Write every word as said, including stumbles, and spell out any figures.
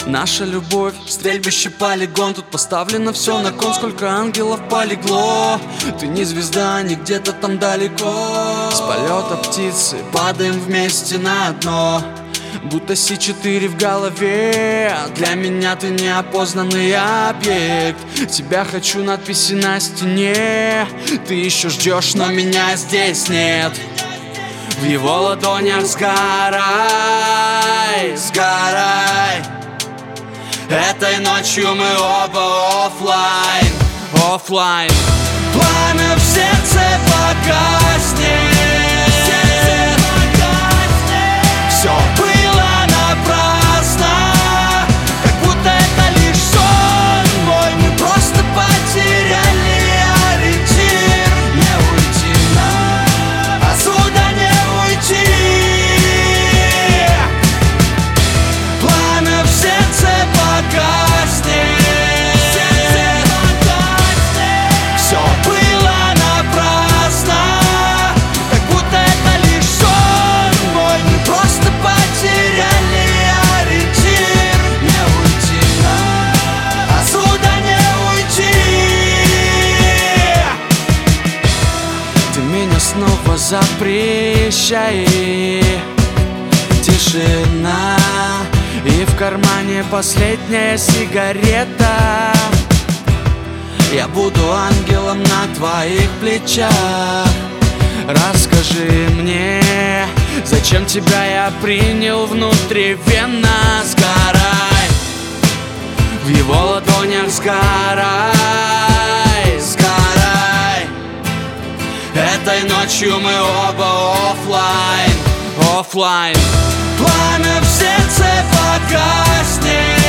Наша любовь, стрельбище, полигон. Тут поставлено все на кон, сколько ангелов полегло. Ты не звезда, не где-то там далеко. С полета птицы падаем вместе на дно, будто Си четыре в голове. Для меня ты неопознанный объект. Тебя хочу, надписи на стене. Ты еще ждешь, но меня здесь нет. В его ладонях сгорай, сгорай. Этой ночью мы оба оффлайн, оффлайн. Пламя в сердце погаснет. Все было напрасно, как будто это лишь сон мой. Мы просто потеряли ориентир. Не уйти нам, отсюда не уйти. Пламя в сердце погаснет. Все было напрасно, как будто это лишь сон мой. Мы просто потеряли ориентир. Не уйти нам, отсюда не уйти. Ты меня снова запрещаешь. Тишина, и в кармане последняя сигарета. Я буду ангелом на твоих плечах. Расскажи мне, зачем тебя я принял внутривенно. Сгорай, в его ладонях сгорай, сгорай. Этой ночью мы оба оффлайн, оффлайн. Пламя в сердце погаснет.